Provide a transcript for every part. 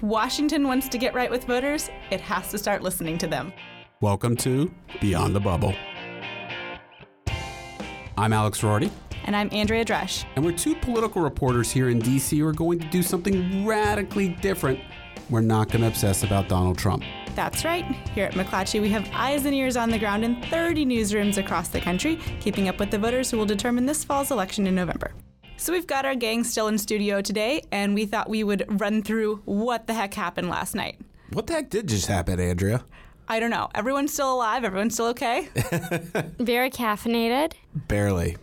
If Washington wants to get right with voters, it has to start listening to them. Welcome to Beyond the Bubble. I'm Alex Rorty. And I'm Andrea Dresch. And we're two political reporters here in D.C. who are going to do something radically different. We're not going to obsess about Donald Trump. That's right. Here at McClatchy, we have eyes and ears on the ground in 30 newsrooms across the country, keeping up with the voters who will determine this fall's election in November. So we've got our gang still in studio today, and we thought we would run through what the heck happened last night. What the heck did just happen, Andrea? I don't know. Everyone's still alive? Everyone's still okay? Very caffeinated? Barely.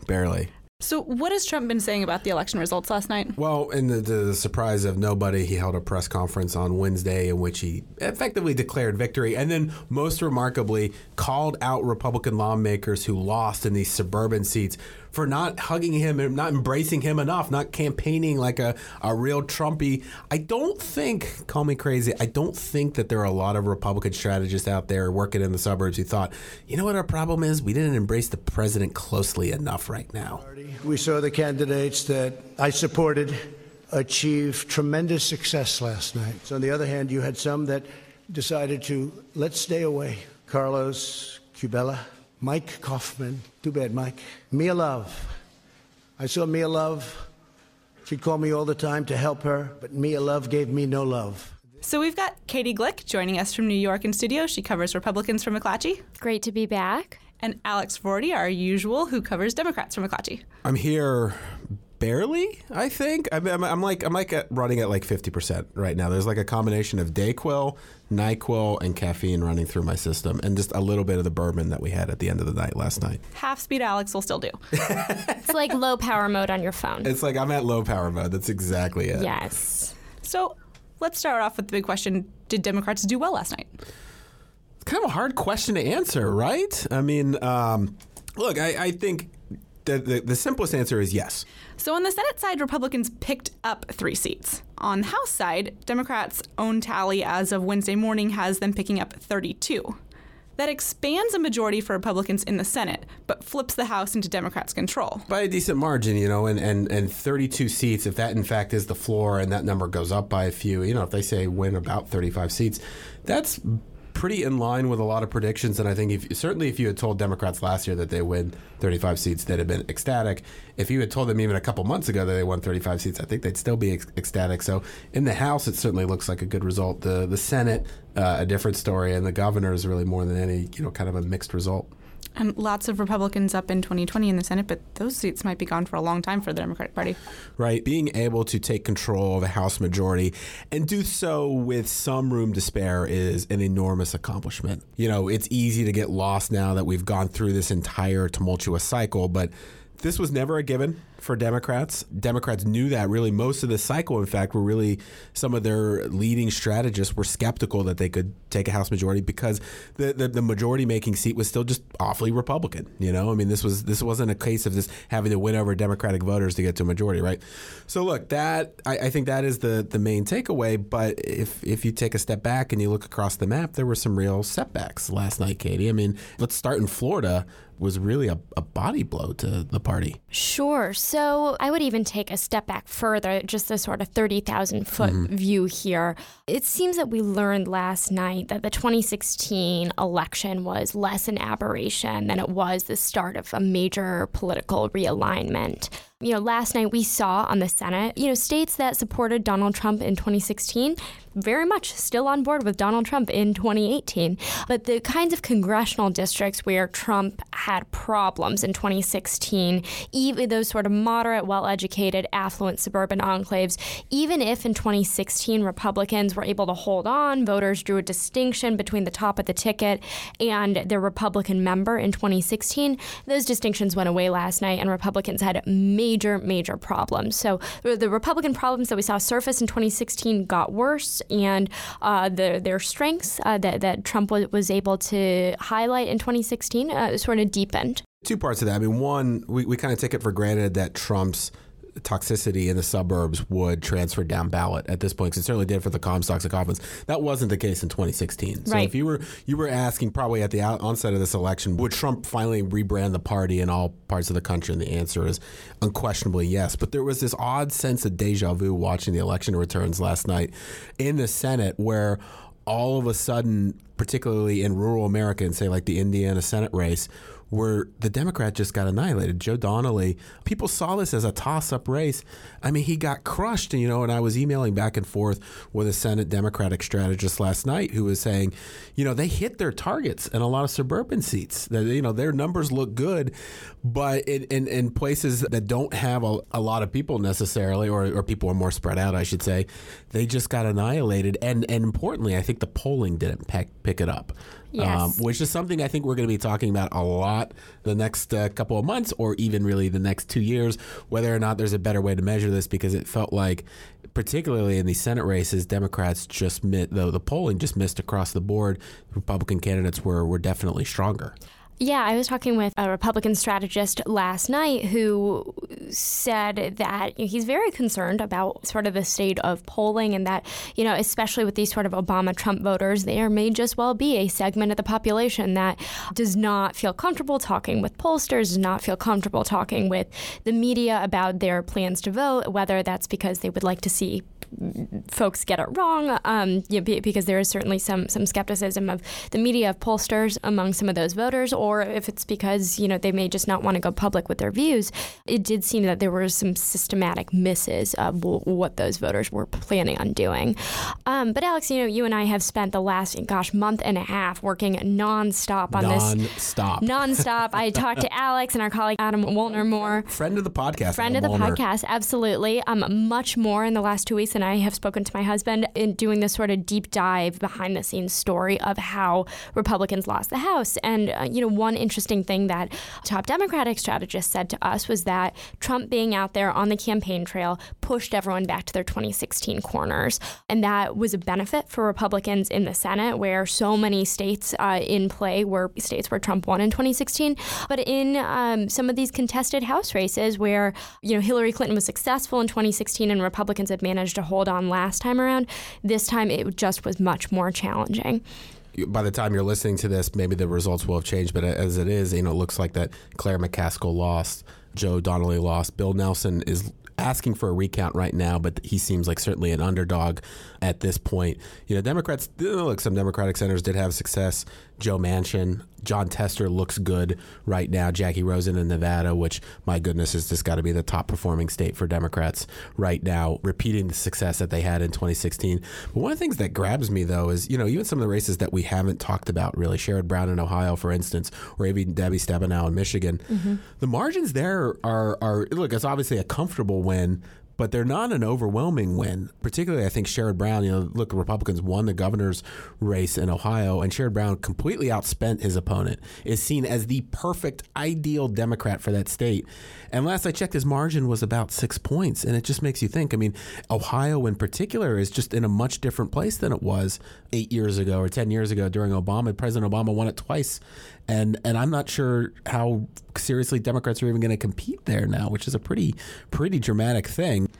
So what has Trump been saying about the election results last night? Well, in the surprise of nobody, he held a press conference on Wednesday in which he effectively declared victory and then, most remarkably, called out Republican lawmakers who lost in these suburban seats for not hugging him and not embracing him enough, not campaigning like a real Trumpy. I don't think, call me crazy, I don't think that there are a lot of Republican strategists out there working in the suburbs who thought, you know what our problem is? We didn't embrace the president closely enough right now. We saw the candidates that I supported achieve tremendous success last night. So on the other hand, you had some that decided to let's stay away. Carlos Cubella, Mike Kaufman, too bad, Mike. Mia Love. I saw Mia Love. She'd call me all the time to help her, but Mia Love gave me no love. So we've got Katie Glick joining us from New York in studio. She covers Republicans for McClatchy. Great to be back. And Alex Rorty, our usual, who covers Democrats for McClatchy. I'm here barely, I think. I'm running at like 50% right now. There's like a combination of Dayquil, NyQuil, and caffeine running through my system, and just a little bit of the bourbon that we had at the end of the night last night. Half speed Alex will still do. It's like low power mode on your phone. It's like I'm at low power mode. That's exactly it. Yes. So let's start off with the big question. Did Democrats do well last night? It's kind of a hard question to answer, right? I mean, look, I think the simplest answer is yes. So on the Senate side, Republicans picked up 3 seats. On the House side, Democrats' own tally as of Wednesday morning has them picking up 32. That expands a majority for Republicans in the Senate, but flips the House into Democrats' control. By a decent margin, and 32 seats, if that in fact is the floor and that number goes up by a few, if they say win about 35 seats, that's pretty in line with a lot of predictions. And I think if you had told Democrats last year that they win 35 seats, they'd have been ecstatic. If you had told them even a couple months ago that they won 35 seats, I think they'd still be ecstatic. So in the House, it certainly looks like a good result. The Senate, a different story, and the governor is really more than any, kind of a mixed result. And lots of Republicans up in 2020 in the Senate, but those seats might be gone for a long time for the Democratic Party. Right. Being able to take control of a House majority and do so with some room to spare is an enormous accomplishment. It's easy to get lost now that we've gone through this entire tumultuous cycle, but this was never a given for Democrats. Democrats knew that really most of the cycle, in fact, were really some of their leading strategists were skeptical that they could take a House majority because the majority-making seat was still just awfully Republican. I mean, this wasn't a case of this having to win over Democratic voters to get to a majority, right? So look, I think that is the main takeaway. But if you take a step back and you look across the map, there were some real setbacks last night, Katie. I mean, let's start in Florida. Was really a body blow to the party. Sure. So I would even take a step back further, just a sort of 30,000-foot view here. It seems that we learned last night that the 2016 election was less an aberration than it was the start of a major political realignment. Last night we saw on the Senate, states that supported Donald Trump in 2016 very much still on board with Donald Trump in 2018. But the kinds of congressional districts where Trump had problems in 2016, even those sort of moderate, well-educated, affluent suburban enclaves, even if in 2016 Republicans were able to hold on, voters drew a distinction between the top of the ticket and their Republican member in 2016, those distinctions went away last night and Republicans had major problems. So the Republican problems that we saw surface in 2016 got worse, and their strengths that Trump was able to highlight in 2016 sort of deepened. Two parts of that. I mean, one, we kind of take it for granted that Trump's toxicity in the suburbs would transfer down ballot at this point, because it certainly did for the Comstocks and Coughlins. That wasn't the case in 2016. So if you were asking probably at the onset of this election, would Trump finally rebrand the party in all parts of the country? And the answer is unquestionably yes. But there was this odd sense of deja vu watching the election returns last night in the Senate, where all of a sudden, particularly in rural America and say like the Indiana Senate race, where the Democrat just got annihilated. Joe Donnelly, people saw this as a toss-up race. I mean, he got crushed, and I was emailing back and forth with a Senate Democratic strategist last night who was saying, they hit their targets in a lot of suburban seats. Their numbers look good, but in places that don't have a lot of people necessarily, or people are more spread out, I should say, they just got annihilated. And importantly, I think the polling didn't pick it up. Yes. Which is something I think we're going to be talking about a lot the next couple of months, or even really the next 2 years, whether or not there's a better way to measure this, because it felt like, particularly in these Senate races, Democrats just the polling just missed across the board. Republican candidates were definitely stronger. Yeah, I was talking with a Republican strategist last night who said that he's very concerned about sort of the state of polling, and that, especially with these sort of Obama-Trump voters, there may just well be a segment of the population that does not feel comfortable talking with pollsters, does not feel comfortable talking with the media about their plans to vote, whether that's because they would like to see folks get it wrong, because there is certainly some skepticism of the media, of pollsters among some of those voters, or if it's because, they may just not want to go public with their views. It did seem that there were some systematic misses of what those voters were planning on doing. But Alex, you and I have spent the last, month and a half working nonstop on this. Nonstop. I talked to Alex and our colleague Adam Woltner-Moore. Friend of the podcast. Podcast, absolutely. Much more in the last 2 weeks, and I have spoken to my husband in doing this sort of deep dive behind the scenes story of how Republicans lost the House. And, one interesting thing that top Democratic strategists said to us was that Trump being out there on the campaign trail pushed everyone back to their 2016 corners. And that was a benefit for Republicans in the Senate, where so many states in play were states where Trump won in 2016. But in some of these contested House races where, Hillary Clinton was successful in 2016 and Republicans had managed to hold on last time around, this time it just was much more challenging. By the time you're listening to this, maybe the results will have changed. But as it is, it looks like that Claire McCaskill lost, Joe Donnelly lost. Bill Nelson is asking for a recount right now, but he seems like certainly an underdog at this point. Democrats, look, some Democratic senators did have success. Joe Manchin, John Tester looks good right now. Jackie Rosen in Nevada, which, my goodness, has just got to be the top performing state for Democrats right now, repeating the success that they had in 2016. But one of the things that grabs me, though, is, even some of the races that we haven't talked about, really, Sherrod Brown in Ohio, for instance, or even Debbie Stabenow in Michigan, the margins there are, look, it's obviously a comfortable win, but they're not an overwhelming win. Particularly, I think Sherrod Brown, look, Republicans won the governor's race in Ohio, and Sherrod Brown completely outspent his opponent, is seen as the perfect, ideal Democrat for that state. And last I checked, his margin was about 6 points. And it just makes you think, Ohio in particular is just in a much different place than it was 8 years ago or 10 years ago during Obama. President Obama won it twice. And I'm not sure how seriously Democrats are even going to compete there now, which is a pretty dramatic thing.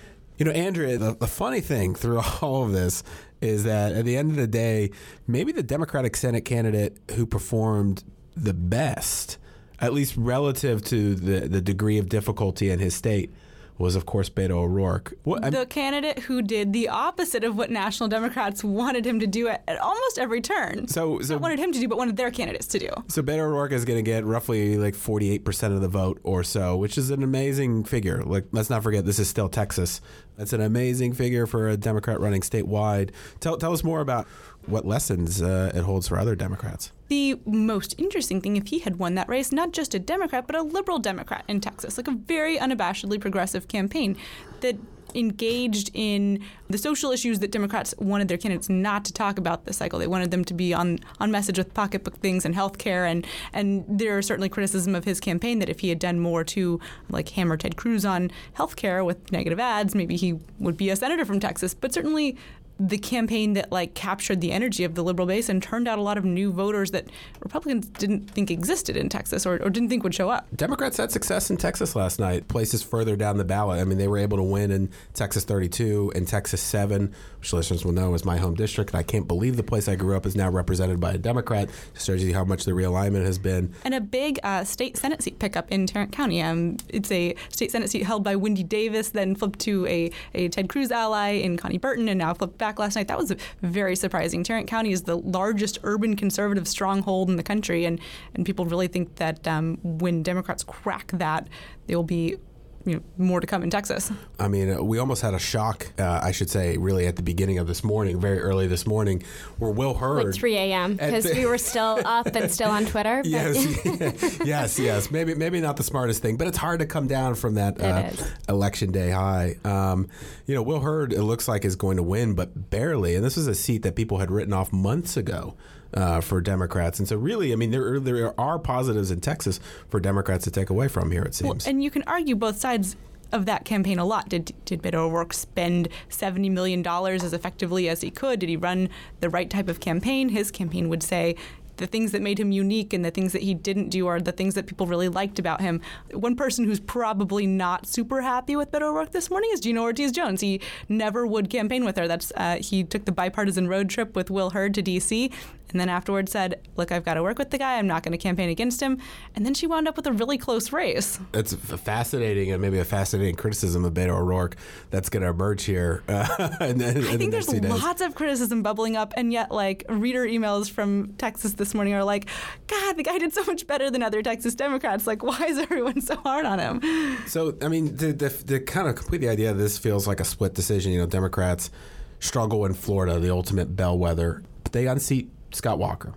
Andrea, the funny thing through all of this is that at the end of the day, maybe the Democratic Senate candidate who performed the best, at least relative to the degree of difficulty in his state, was, of course, Beto O'Rourke. The candidate who did the opposite of what National Democrats wanted him to do at almost every turn. So not wanted him to do, but wanted their candidates to do. So Beto O'Rourke is going to get roughly 48% of the vote or so, which is an amazing figure. Let's not forget, this is still Texas. That's an amazing figure for a Democrat running statewide. Tell us more about what lessons it holds for other Democrats. The most interesting thing, if he had won that race, not just a Democrat, but a liberal Democrat in Texas, a very unabashedly progressive campaign that engaged in the social issues that Democrats wanted their candidates not to talk about this cycle. They wanted them to be on message with pocketbook things and health care. And there are certainly criticism of his campaign that if he had done more to like hammer Ted Cruz on health care with negative ads, maybe he would be a senator from Texas. But certainly the campaign that like captured the energy of the liberal base and turned out a lot of new voters that Republicans didn't think existed in Texas or didn't think would show up. Democrats had success in Texas last night, places further down the ballot. I mean, they were able to win in Texas 32 and Texas 7, which listeners will know is my home district. And I can't believe the place I grew up is now represented by a Democrat. Just shows you how much the realignment has been. And a big state Senate seat pickup in Tarrant County. It's a state Senate seat held by Wendy Davis, then flipped to a Ted Cruz ally in Connie Burton, and now flipped back last night. That was very surprising. Tarrant County is the largest urban conservative stronghold in the country, and people really think that when Democrats crack that, there will be more to come in Texas. I mean, we almost had a shock, I should say, really at the beginning of this morning, very early this morning, where Will Hurd... Like 3 a.m., because we were still up and still on Twitter. But Yes. Maybe not the smartest thing, but it's hard to come down from that election day high. Will Hurd, it looks like, is going to win, but barely. And this is a seat that people had written off months ago. For Democrats. And so really, I mean, there are positives in Texas for Democrats to take away from here, it seems. Well, and you can argue both sides of that campaign a lot. Did Beto O'Rourke spend $70 million as effectively as he could? Did he run the right type of campaign? His campaign would say the things that made him unique and the things that he didn't do are the things that people really liked about him. One person who's probably not super happy with Beto O'Rourke this morning is Gina Ortiz-Jones. He never would campaign with her. He took the bipartisan road trip with Will Hurd to D.C., and then afterwards said, look, I've got to work with the guy. I'm not going to campaign against him. And then she wound up with a really close race. It's fascinating, and maybe a fascinating criticism of Beto O'Rourke that's going to emerge here. I think there's lots of criticism bubbling up, and yet reader emails from Texas this morning are like, God, the guy did so much better than other Texas Democrats. Like, why is everyone so hard on him? So, I mean, the kind of complete the idea of this feels like a split decision. Democrats struggle in Florida, the ultimate bellwether. But they unseat Scott Walker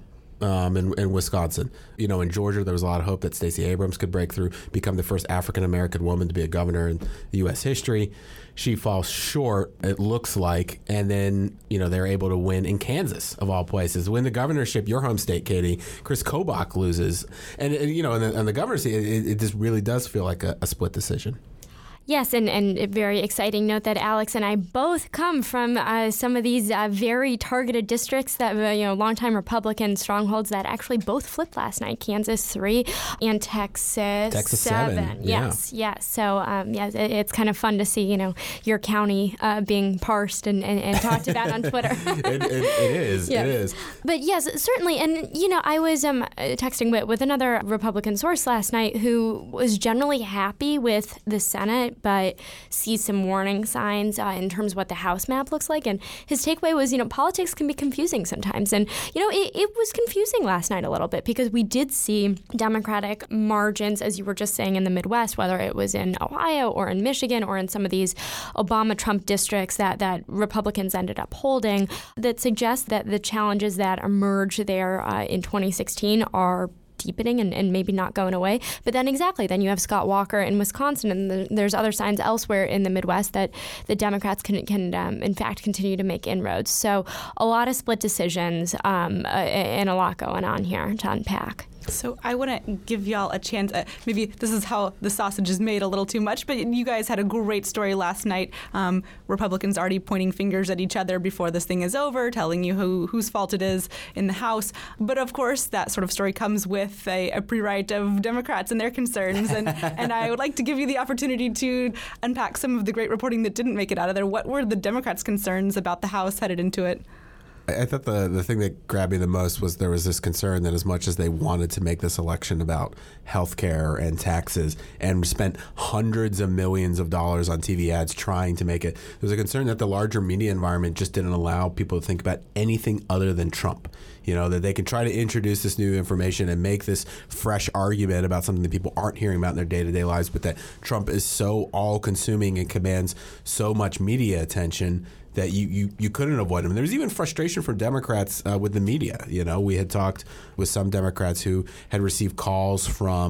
in Wisconsin. In Georgia, there was a lot of hope that Stacey Abrams could break through, become the first African-American woman to be a governor in U.S. history. She falls short, it looks like, and then, they're able to win in Kansas, of all places. Win the governorship, your home state, Katie. Chris Kobach loses. And the governor's seat, it just really does feel like a split decision. Yes, and a very exciting note that Alex and I both come from some of these very targeted districts that, longtime Republican strongholds that actually both flipped last night. Kansas 3 and Texas 7. Yes. So, it's kind of fun to see, your county being parsed and talked about on Twitter. It is. Yes. It is. But yes, certainly. And, I was texting with another Republican source last night who was generally happy with the Senate, but sees some warning signs in terms of what the House map looks like. And his takeaway was, politics can be confusing sometimes. And, it was confusing last night a little bit because we did see Democratic margins, as you were just saying, in the Midwest, whether it was in Ohio or in Michigan or in some of these Obama-Trump districts that Republicans ended up holding, that suggest that the challenges that emerged there in 2016 are deepening and maybe not going away. But then then you have Scott Walker in Wisconsin, and there's other signs elsewhere in the Midwest that the Democrats can in fact continue to make inroads. So a lot of split decisions and a lot going on here to unpack. So I want to give y'all a chance. Maybe this is how the sausage is made a little too much, but you guys had a great story last night. Republicans already pointing fingers at each other before this thing is over, telling you whose fault it is in the House. But of course, that sort of story comes with a pre-write of Democrats and their concerns. And I would like to give you the opportunity to unpack some of the great reporting that didn't make it out of there. What were the Democrats' concerns about the House headed into it? I thought the thing that grabbed me the most was there was this concern that as much as they wanted to make this election about health care and taxes and spent hundreds of millions of dollars on TV ads trying to make it, there was a concern that the larger media environment just didn't allow people to think about anything other than Trump. That they can try to introduce this new information and make this fresh argument about something that people aren't hearing about in their day-to-day lives, but that Trump is so all-consuming and commands so much media attention that you couldn't avoid him. There was even frustration from Democrats with the media. We had talked with some Democrats who had received calls from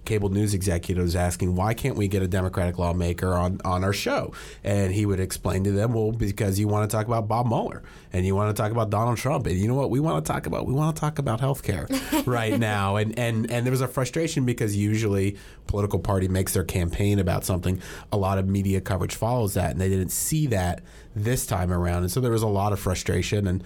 cable news executives asking, why can't we get a Democratic lawmaker on our show? And he would explain to them, well, because you want to talk about Bob Mueller and you want to talk about Donald Trump. And you know what we want to talk about? We want to talk about healthcare right now. And there was a frustration because usually political party makes their campaign about something. A lot of media coverage follows that, and they didn't see that this time around. And so there was a lot of frustration. And,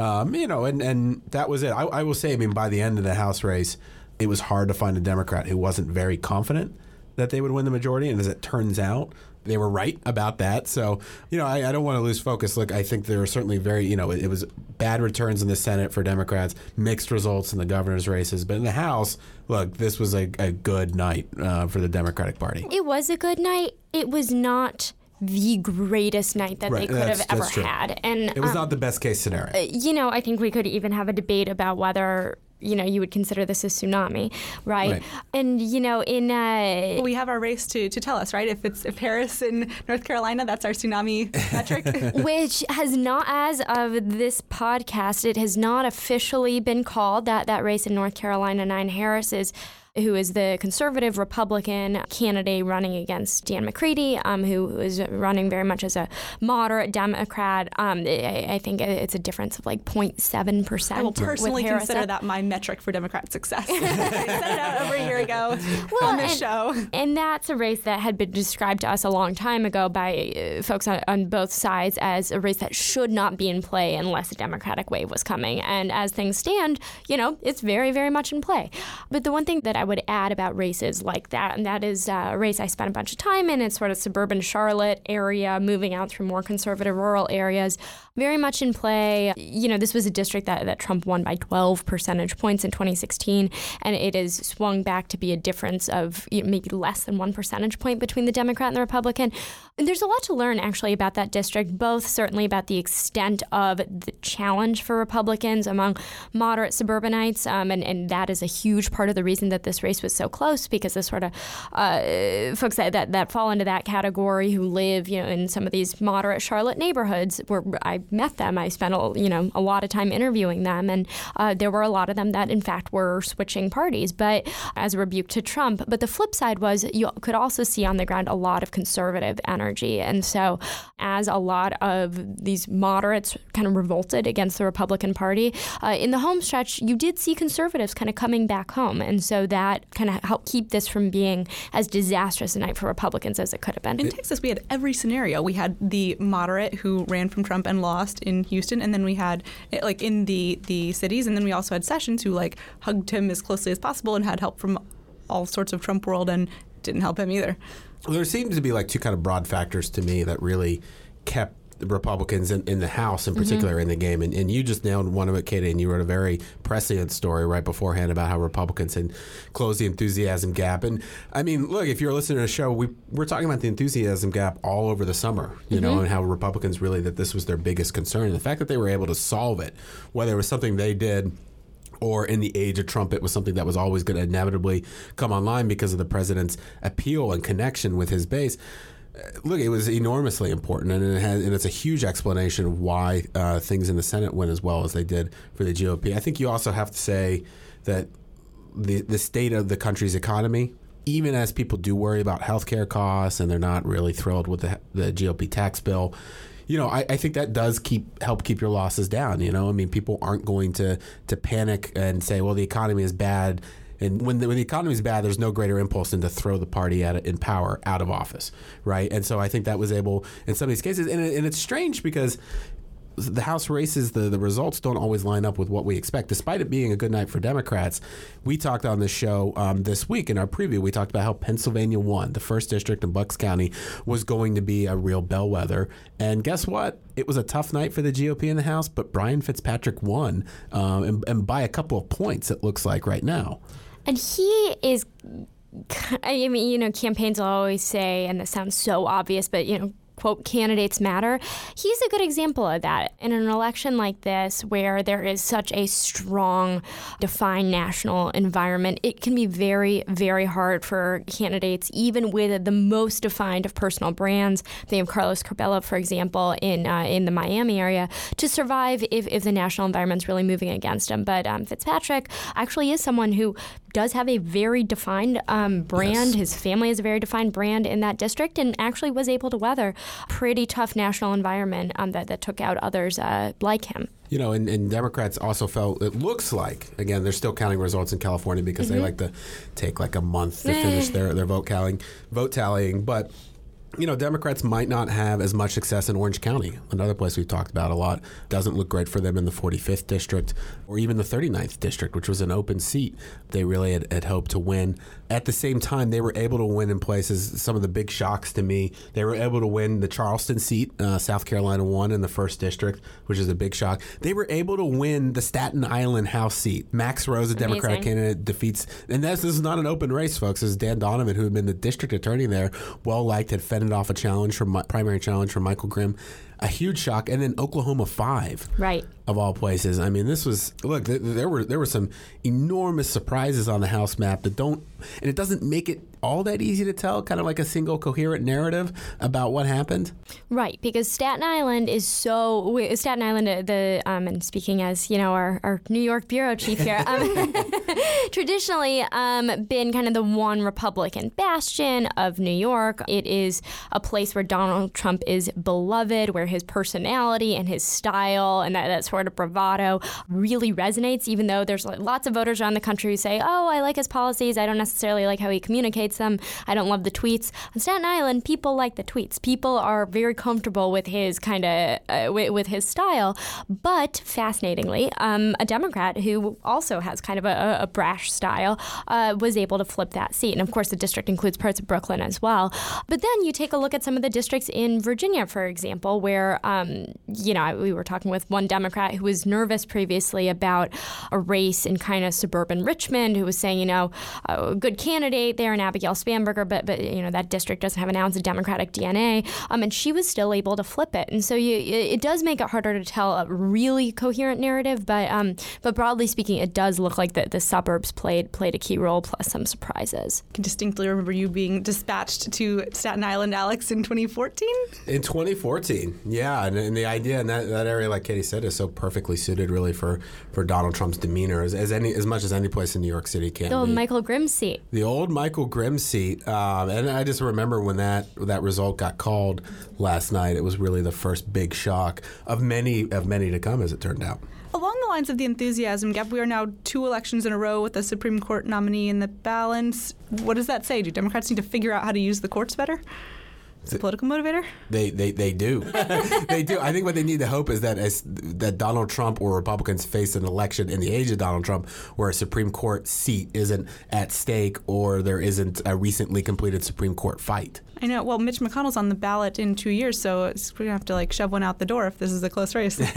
and that was it. I will say, by the end of the House race, it was hard to find a Democrat who wasn't very confident that they would win the majority. And as it turns out, they were right about that. So, I don't want to lose focus. Look, I think there are certainly it was bad returns in the Senate for Democrats, mixed results in the governor's races. But in the House, look, this was a good night for the Democratic Party. It was a good night. It was not the greatest night that they could have ever had. And it was not the best case scenario. I think we could even have a debate about whether you would consider this a tsunami, right? And, we have our race to tell us, right? If Harris in North Carolina, that's our tsunami metric. Which has not, as of this podcast, it has not officially been called. That race in North Carolina, Nine Harris who is the conservative Republican candidate running against Dan McCready, who is running very much as a moderate Democrat. I think it's a difference of like 0.7%. I will personally consider that my metric for Democrat success. I set it out over a year ago on this show. And that's a race that had been described to us a long time ago by folks on both sides as a race that should not be in play unless a Democratic wave was coming. And as things stand, it's very, very much in play. But the one thing that I would add about races like that, and that is a race I spent a bunch of time in. It's sort of suburban Charlotte area, moving out through more conservative rural areas, very much in play. This was a district that Trump won by 12 percentage points in 2016, and it has swung back to be a difference of maybe less than 1 percentage point between the Democrat and the Republican. And there's a lot to learn, actually, about that district, both certainly about the extent of the challenge for Republicans among moderate suburbanites, and that is a huge part of the reason that this race was so close, because the sort of folks that fall into that category who live, in some of these moderate Charlotte neighborhoods, where I met them, I spent a lot of time interviewing them, and there were a lot of them that, in fact, were switching parties, but as a rebuke to Trump. But the flip side was you could also see on the ground a lot of conservative energy, and so as a lot of these moderates kind of revolted against the Republican Party, in the home stretch, you did see conservatives kind of coming back home, and so that kind of helped keep this from being as disastrous a night for Republicans as it could have been. In Texas, we had every scenario. We had the moderate who ran from Trump and lost in Houston, and then we had in the cities, and then we also had Sessions who hugged him as closely as possible and had help from all sorts of Trump world and didn't help him either. Well, there seems to be two kind of broad factors to me that really kept the Republicans in the House in particular in the game. And you just nailed one of it, Katie, and you wrote a very prescient story right beforehand about how Republicans had closed the enthusiasm gap. And look, if you're listening to the show, we're talking about the enthusiasm gap all over the summer, and how Republicans really, that this was their biggest concern. And the fact that they were able to solve it, whether it was something they did or in the age of Trump, it was something that was always going to inevitably come online because of the president's appeal and connection with his base. Look, it was enormously important, and it's a huge explanation of why things in the Senate went as well as they did for the GOP. I think you also have to say that the state of the country's economy, even as people do worry about healthcare costs and they're not really thrilled with the GOP tax bill, I think that does help keep your losses down. People aren't going to panic and say, well, the economy is bad. And when the economy is bad, there's no greater impulse than to throw the party in power out of office, right? And so I think that was able in some of these cases. And it's strange because the House races, the results don't always line up with what we expect. Despite it being a good night for Democrats, we talked on this show this week in our preview, we talked about how Pennsylvania won. The 1st District in Bucks County was going to be a real bellwether. And guess what? It was a tough night for the GOP in the House, but Brian Fitzpatrick won, and by a couple of points, it looks like right now. And he is, campaigns will always say, and this sounds so obvious, but, quote, candidates matter. He's a good example of that. In an election like this, where there is such a strong, defined national environment, it can be very, very hard for candidates, even with the most defined of personal brands. Think of Carlos Curbelo, for example, in the Miami area, to survive if the national environment's really moving against him. But Fitzpatrick actually is someone who does have a very defined brand. Yes. His family has a very defined brand in that district, and actually was able to weather a pretty tough national environment that took out others like him. You know, and Democrats also felt, it looks like, again, they're still counting results in California because they like to take like a month to finish their vote tallying. But, you know, Democrats might not have as much success in Orange County, another place we've talked about a lot. Doesn't look great for them in the 45th district or even the 39th district, which was an open seat they really had hoped to win. At the same time, they were able to win in places, some of the big shocks to me. They were able to win the Charleston seat, South Carolina won in the 1st district, which is a big shock. They were able to win the Staten Island House seat. Max Rose, a Democratic candidate, defeats, and this is not an open race, folks. This is Dan Donovan, who had been the district attorney there, well-liked, had fended off a primary challenge from Michael Grimm. A huge shock. And then Oklahoma 5. Right. Of all places. I mean, this was, look, there were some enormous surprises on the House map that and it doesn't make it all that easy to tell, kind of like a single coherent narrative about what happened. Right, because Staten Island is and speaking as, you know, our New York bureau chief here, traditionally been kind of the one Republican bastion of New York. It is a place where Donald Trump is beloved, where his personality and his style and that sort of bravado really resonates, even though there's lots of voters around the country who say, oh, I like his policies. I don't necessarily like how he communicates them. I don't love the tweets. On Staten Island, people like the tweets. People are very comfortable with his kind of, with his style. But fascinatingly, a Democrat who also has kind of a brash style was able to flip that seat. And of course, the district includes parts of Brooklyn as well. But then you take a look at some of the districts in Virginia, for example, where, you know, we were talking with one Democrat who was nervous previously about a race in kind of suburban Richmond, who was saying, you know, a good candidate there in Abigail Spanberger, but you know, that district doesn't have an ounce of Democratic DNA. And she was still able to flip it. And so it does make it harder to tell a really coherent narrative. But broadly speaking, it does look like the suburbs played a key role, plus some surprises. I can distinctly remember you being dispatched to Staten Island, Alex, in 2014? In 2014, yeah. And the idea in that area, like Katie said, is so perfectly suited really for Donald Trump's demeanor as much as any place in New York City can be. The old Michael Grimm seat. The old Michael Grimm seat. And I just remember when that result got called last night, it was really the first big shock of many to come, as it turned out. Along the lines of the enthusiasm gap, we are now 2 elections in a row with a Supreme Court nominee in the balance. What does that say? Do Democrats need to figure out how to use the courts better? It's a political motivator? They do. They do. I think what they need to hope is that Donald Trump or Republicans face an election in the age of Donald Trump where a Supreme Court seat isn't at stake or there isn't a recently completed Supreme Court fight. I know. Well, Mitch McConnell's on the ballot in 2 years, so we're going to have to shove one out the door if this is a close race. I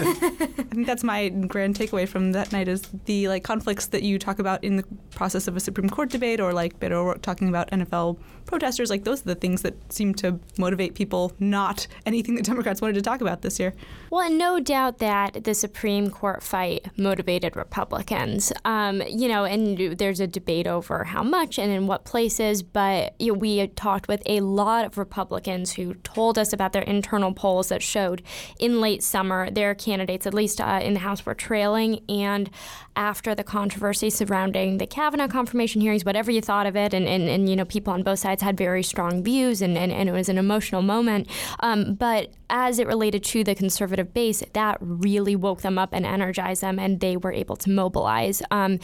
think that's my grand takeaway from that night is the conflicts that you talk about in the process of a Supreme Court debate or Beto O'Rourke talking about NFL protesters. Those are the things that seem to motivate people, not anything that Democrats wanted to talk about this year. Well, and no doubt that the Supreme Court fight motivated Republicans. You know, and there's a debate over how much and in what places, but we had talked with a lot of Republicans who told us about their internal polls that showed in late summer their candidates, at least in the House, were trailing. And after the controversy surrounding the Kavanaugh confirmation hearings, whatever you thought of it, and you know, people on both sides had very strong views, and it was an emotional moment. But as it related to the conservative base, that really woke them up and energized them, and they were able to mobilize. And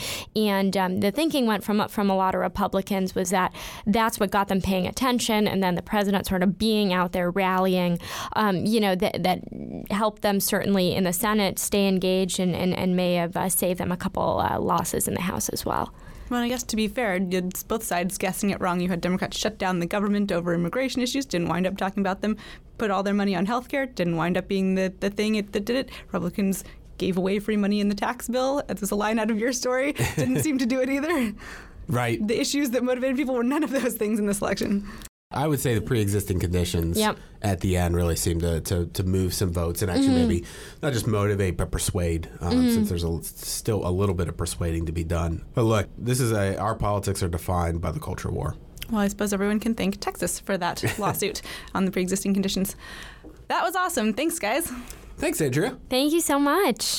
the thinking went from a lot of Republicans was that that's what got them paying attention, and then the president sort of being out there rallying, you know, that helped them certainly in the Senate stay engaged and may have saved them a couple losses in the House as well. Well, I guess to be fair, it's both sides guessing it wrong. You had Democrats shut down the government over immigration issues, didn't wind up talking about them, put all their money on health care, didn't wind up being the thing that did it. Republicans gave away free money in the tax bill. That's a line out of your story. Didn't seem to do it either. Right. The issues that motivated people were none of those things in this election. I would say the pre-existing conditions at the end really seemed to move some votes and actually maybe not just motivate but persuade, since there's still a little bit of persuading to be done. But look, our politics are defined by the culture war. Well, I suppose everyone can thank Texas for that lawsuit on the pre-existing conditions. That was awesome. Thanks, guys. Thanks, Andrea. Thank you so much.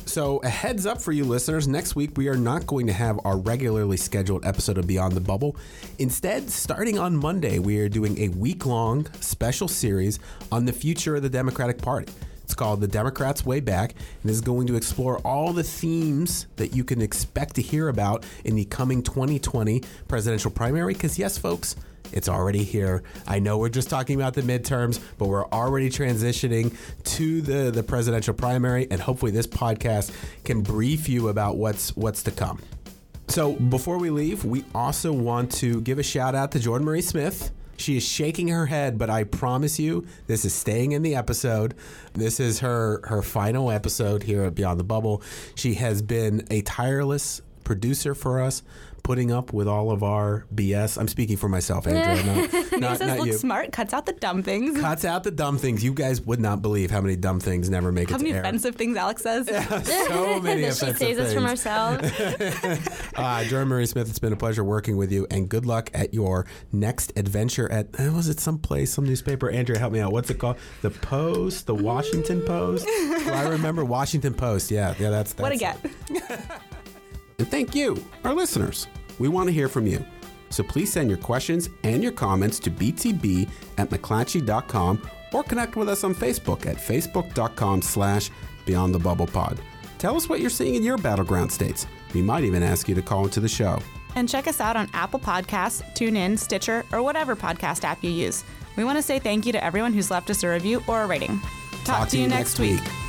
So a heads up for you listeners, next week we are not going to have our regularly scheduled episode of Beyond the Bubble. Instead, starting on Monday, we are doing a week-long special series on the future of the Democratic Party. It's called The Democrats' Way Back, and is going to explore all the themes that you can expect to hear about in the coming 2020 presidential primary. Because yes, folks, it's already here. I know we're just talking about the midterms, but we're already transitioning to the presidential primary, and hopefully this podcast can brief you about what's to come. So before we leave, we also want to give a shout out to Jordan Marie Smith. She is shaking her head, but I promise you, this is staying in the episode. This is her final episode here at Beyond the Bubble. She has been a tireless producer for us, putting up with all of our BS. I'm speaking for myself, Andrea. Not look you. Smart, cuts out the dumb things. Cuts out the dumb things. You guys would not believe how many dumb things never make it to air. How many offensive things Alex says? So many offensive things. She saves us from ourselves. Jordan Marie Smith, it's been a pleasure working with you, and good luck at your next adventure at, was it some newspaper? Andrea, help me out. What's it called? The Post? The Washington Post? Well, I remember Washington Post. Yeah, that's What a get. And thank you, our listeners. We want to hear from you. So please send your questions and your comments to btb@mcclatchy.com or connect with us on Facebook at facebook.com/beyondthebubblepod. Tell us what you're seeing in your battleground states. We might even ask you to call into the show. And check us out on Apple Podcasts, TuneIn, Stitcher, or whatever podcast app you use. We want to say thank you to everyone who's left us a review or a rating. Talk to you next week.